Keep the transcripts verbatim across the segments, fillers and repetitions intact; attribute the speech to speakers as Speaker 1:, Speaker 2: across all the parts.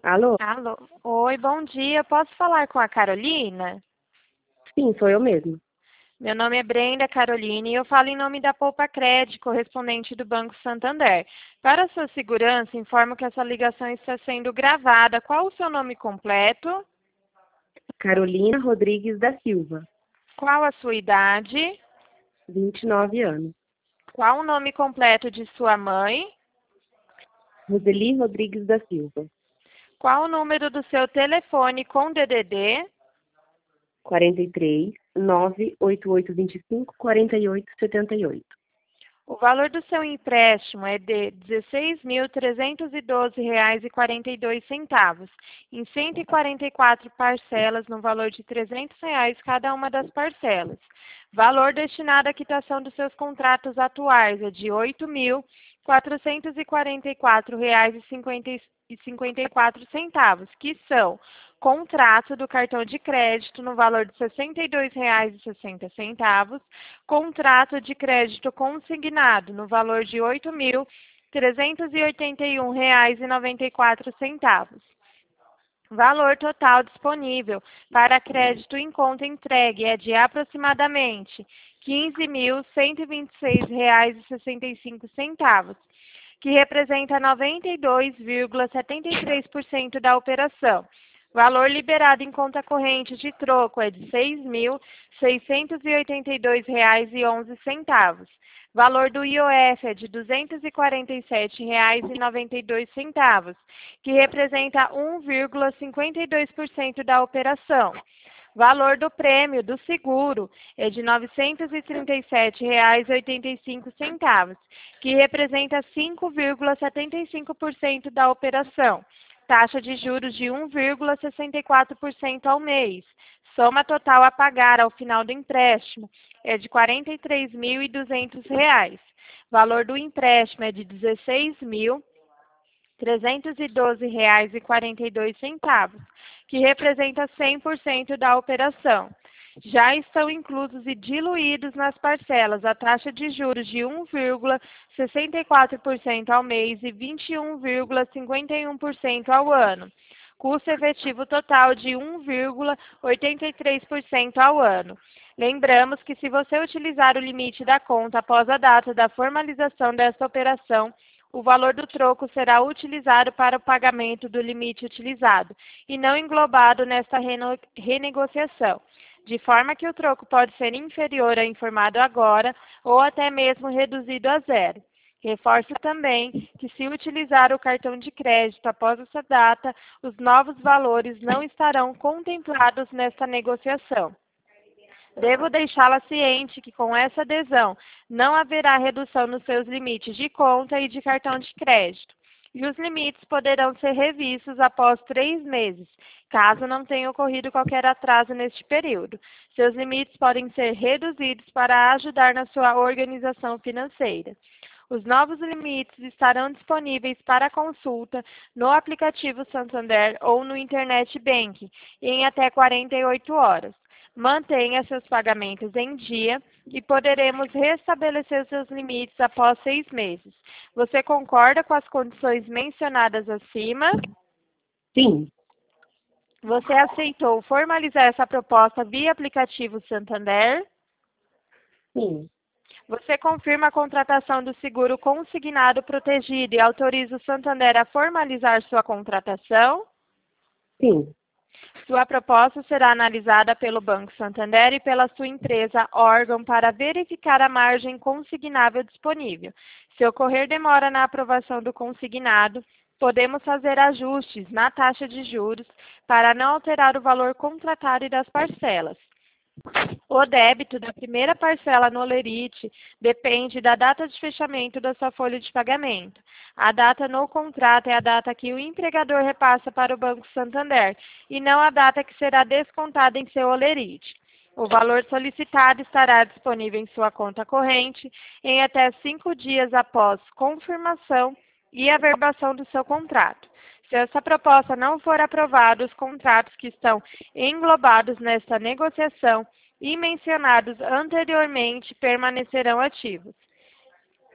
Speaker 1: Alô?
Speaker 2: Alô. Oi, bom dia. Posso falar com a Carolina?
Speaker 1: Sim, sou eu mesmo.
Speaker 2: Meu nome é Brenda Carolina e eu falo em nome da Poupa Crédito, correspondente do Banco Santander. Para sua segurança, informo que essa ligação está sendo gravada. Qual o seu nome completo?
Speaker 1: Carolina Rodrigues da Silva,
Speaker 2: Qual a sua idade?
Speaker 1: vinte e nove anos.
Speaker 2: Qual o nome completo de sua mãe?
Speaker 1: Roseli Rodrigues da Silva,
Speaker 2: Qual o número do seu telefone com D D D?
Speaker 1: quarenta e três, nove oito oito dois cinco, quarenta e oito setenta e oito.
Speaker 2: O valor do seu empréstimo é de dezesseis mil trezentos e doze reais e quarenta e dois centavos, em cento e quarenta e quatro parcelas no valor de trezentos reais cada uma das parcelas. Valor destinado à quitação dos seus contratos atuais é de oito mil quatrocentos e quarenta e quatro reais e cinquenta e quatro centavos, que são contrato do cartão de crédito no valor de sessenta e dois reais e sessenta centavos, contrato de crédito consignado no valor de oito mil trezentos e oitenta e um reais e noventa e quatro centavos. Valor total disponível para crédito em conta entregue é de aproximadamente quinze mil cento e vinte e seis reais e sessenta e cinco centavos, que representa noventa e dois vírgula setenta e três por cento da operação. Valor liberado em conta corrente de troco é de seis mil seiscentos e oitenta e dois reais e onze centavos. Valor do I O F é de duzentos e quarenta e sete reais e noventa e dois centavos, que representa um vírgula cinquenta e dois por cento da operação. Valor do prêmio do seguro é de novecentos e trinta e sete reais e oitenta e cinco centavos, que representa cinco vírgula setenta e cinco por cento da operação. Taxa de juros de um vírgula sessenta e quatro por cento ao mês. Soma total a pagar ao final do empréstimo é de quarenta e três mil e duzentos reais. Valor do empréstimo é de dezesseis mil trezentos e doze reais e quarenta e dois centavos, que representa cem por cento da operação. Já estão inclusos e diluídos nas parcelas a taxa de juros de um vírgula sessenta e quatro por cento ao mês e vinte e um vírgula cinquenta e um por cento ao ano. Custo efetivo total de um vírgula oitenta e três por cento ao ano. Lembramos que se você utilizar o limite da conta após a data da formalização desta operação, o valor do troco será utilizado para o pagamento do limite utilizado e não englobado nesta reno- renegociação, de forma que o troco pode ser inferior ao informado agora ou até mesmo reduzido a zero. Reforço também que, se utilizar o cartão de crédito após essa data, os novos valores não estarão contemplados nesta negociação. Devo deixá-la ciente que, com essa adesão, não haverá redução nos seus limites de conta e de cartão de crédito. E os limites poderão ser revistos após três meses, caso não tenha ocorrido qualquer atraso neste período. Seus limites podem ser reduzidos para ajudar na sua organização financeira. Os novos limites estarão disponíveis para consulta no aplicativo Santander ou no Internet Banking em até quarenta e oito horas. Mantenha seus pagamentos em dia e poderemos restabelecer seus limites após seis meses. Você concorda com as condições mencionadas acima?
Speaker 1: Sim,
Speaker 2: Você aceitou formalizar essa proposta via aplicativo Santander?
Speaker 1: sim,
Speaker 2: Você confirma a contratação do seguro consignado protegido e autoriza o Santander a formalizar sua contratação?
Speaker 1: sim.
Speaker 2: Sua proposta será analisada pelo Banco Santander e pela sua empresa órgão para verificar a margem consignável disponível. Se ocorrer demora na aprovação do consignado, podemos fazer ajustes na taxa de juros para não alterar o valor contratado e das parcelas. O débito da primeira parcela no Olerite depende da data de fechamento da sua folha de pagamento. A data no contrato é a data que o empregador repassa para o Banco Santander e não a data que será descontada em seu Olerite. O valor solicitado estará disponível em sua conta corrente em até cinco dias após confirmação e averbação do seu contrato. Se essa proposta não for aprovada, os contratos que estão englobados nesta negociação e mencionados anteriormente permanecerão ativos.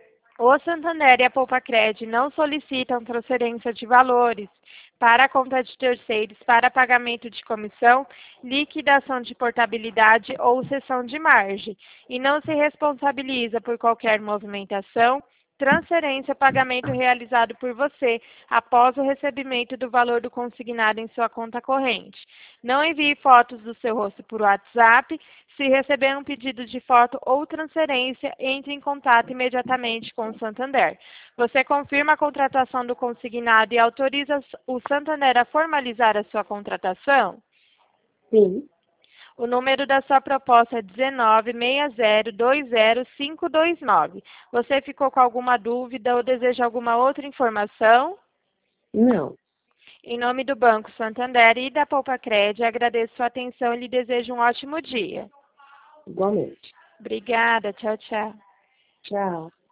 Speaker 2: O Santander e a Poupacred não solicitam transferência de valores para a conta de terceiros para pagamento de comissão, liquidação de portabilidade ou cessão de margem e não se responsabiliza por qualquer movimentação, transferência ou pagamento realizado por você após o recebimento do valor do consignado em sua conta corrente. Não envie fotos do seu rosto por WhatsApp. Se receber um pedido de foto ou transferência, entre em contato imediatamente com o Santander. Você confirma a contratação do consignado e autoriza o Santander a formalizar a sua contratação?
Speaker 1: Sim.
Speaker 2: O número da sua proposta é dezenove, seis zero, dois zero, cinco dois nove. Você ficou com alguma dúvida ou deseja alguma outra informação?
Speaker 1: Não.
Speaker 2: Em nome do Banco Santander e da Poupacred, agradeço sua atenção e lhe desejo um ótimo dia.
Speaker 1: Igualmente.
Speaker 2: Obrigada. Tchau, tchau.
Speaker 1: Tchau.